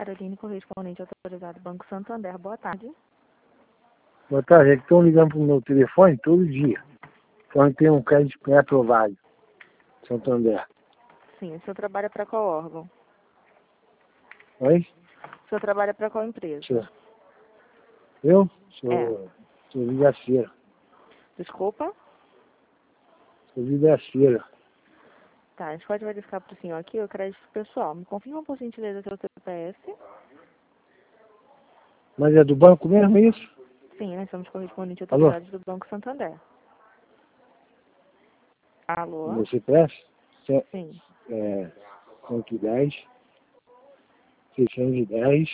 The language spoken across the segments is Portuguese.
Caroline, correspondente autorizado Banco Santander. Boa tarde. Boa tarde, é que estão ligando para o meu telefone todo dia. Quando tem um crédito pré-aprovado, Santander. Sim, o senhor trabalha para qual órgão? Oi? O senhor trabalha para qual empresa? Eu? Sou vidraceiro. Desculpa? Sou vidraceiro. Tá, a gente pode verificar para o senhor aqui o crédito pessoal. Me confirma, por gentileza, seu CPF? Mas é do banco mesmo, é isso? Sim, nós somos correspondentes Alô? autorizados do Banco Santander. Alô? Meu CPF? Sim. 110, 610,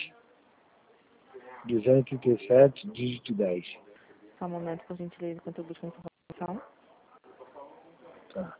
237, dígito 10. Só um momento, por gentileza, enquanto eu busco a informação. Tá.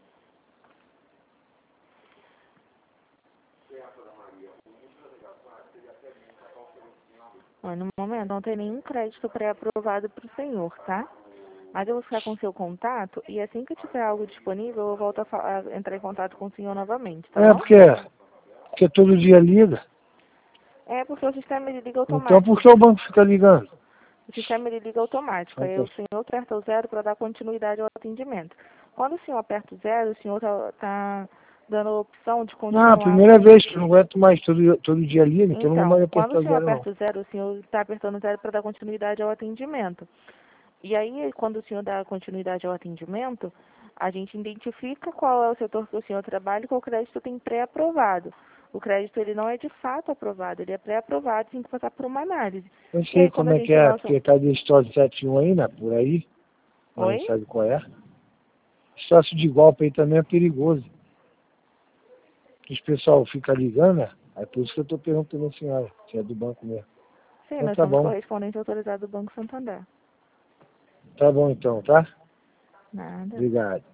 Olha, no momento não tem nenhum crédito pré-aprovado para o senhor, tá? Mas eu vou ficar com o seu contato e assim que tiver algo disponível, eu volto a entrar em contato com o senhor novamente, tá bom? Porque todo dia liga. É porque o sistema ele liga Então automático. por que o banco fica ligando? O sistema ele liga automático. Aí o senhor aperta o 0 para dar continuidade ao atendimento. Quando o senhor aperta o 0, o senhor tá dando a opção de continuar. Não, a primeira vez que eu não aguento mais, todo dia liga, então não vai Então, quando apertar o senhor zero não. aperta o 0, o senhor está apertando o 0 para dar continuidade ao atendimento. E aí, quando o senhor dá continuidade ao atendimento, a gente identifica qual é o setor que o senhor trabalha e qual crédito tem pré-aprovado. O crédito, ele não é de fato aprovado, ele é pré-aprovado, tem que passar por uma análise. Eu E aí, sei quando como a é gente que é, lança... porque tá de história de 71 aí, né, por aí, mas Oi? não sabe qual é. Sócio de golpe aí também é perigoso. Os pessoal fica ligando, né? É por isso que eu tô perguntando a senhora, se é do banco mesmo. Sim, Então nós tá somos bom. correspondente autorizado do Banco Santander. Tá bom então, tá? Nada. Obrigado.